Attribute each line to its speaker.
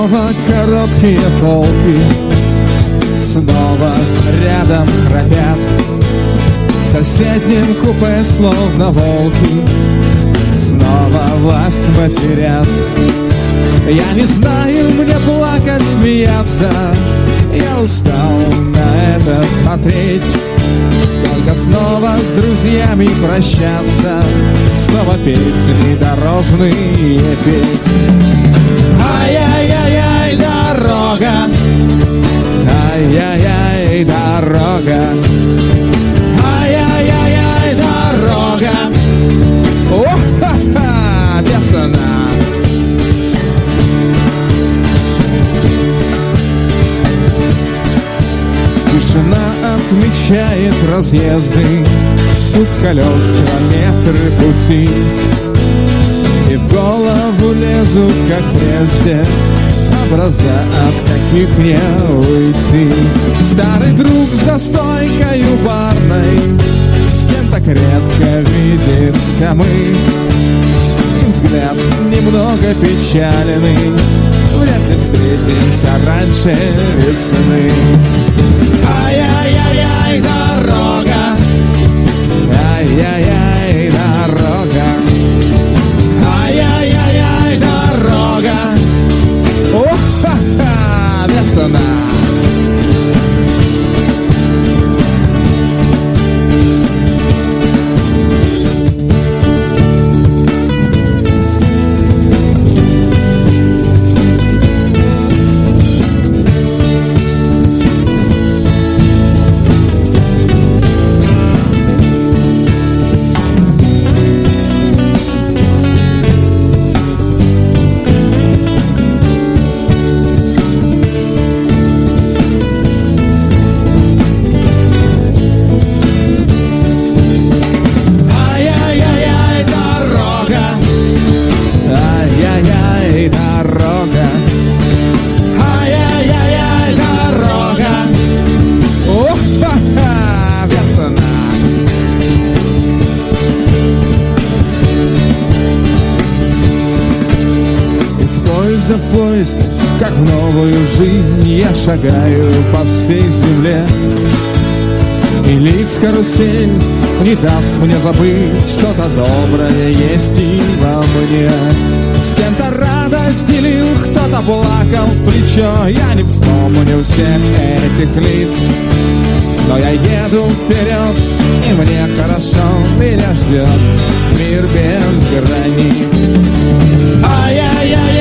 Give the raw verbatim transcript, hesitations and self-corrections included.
Speaker 1: снова короткие полки, снова рядом храпят. В соседнем купе словно волки снова власть потерят. Я не знаю, мне плакать, смеяться, я устал на это смотреть. Только снова с друзьями прощаться, снова песни дорожные петь. Ай-яй-яй-яй, дорога, ай-яй-яй, дорога, ай-яй-яй-яй, дорога. О-ха-ха, весна. Тишина отмечает разъезды, стук колес, километры пути. И в голову лезут, как прежде, образа, от каких не уйти. Старый друг за стойкою барной, с кем так редко видимся мы. И взгляд немного печальный, вряд ли встретимся раньше весны. Ай-яй-яй-яй, дорога, ай-яй-яй, дорога, ай-яй-яй-яй, дорога. О-ха-ха, весна.
Speaker 2: В поезд, как в новую жизнь я шагаю по всей земле. И лиц карусель не даст мне забыть, что-то доброе есть и во мне. С кем-то радость делил, кто-то плакал в плечо. Я не вспомню всех этих лиц, но я еду вперед, и мне хорошо, меня ждет мир без границ. Ай-яй-яй.